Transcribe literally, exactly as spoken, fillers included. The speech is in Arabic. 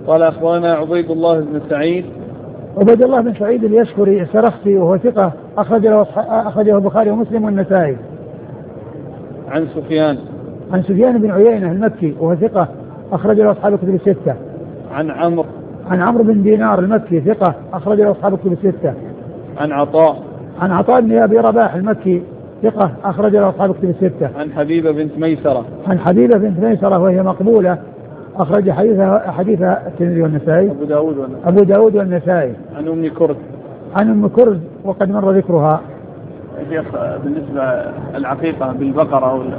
قال أخبرنا عبيد الله بن سعيد. عبيد الله بن سعيد اليشكري السرخسي وهو ثقة أخرج له أخرجه البخاري ومسلم والنسائي. عن سفيان عن سفيان بن عيينة المكي وهو ثقة أخرج له أصحاب الكتب الستة. عن عمرو عن عمرو بن دينار المكي ثقة أخرج له أصحاب الكتب الستة. عن عطاء عن عطاء بن أبي رباح المكي ثقة أخرج له أصحاب الكتب الستة. عن حبيبة بنت ميسرة عن حبيبة بنت ميسرة وهي مقبولة أخرج حديثها حديث الترمذي والنسائي أبو داود والنسائي. أبو داود والنسائي. عن أم كرز عن أم كرز وقد مر ذكرها. بالنسبة العقيقة بالبقرة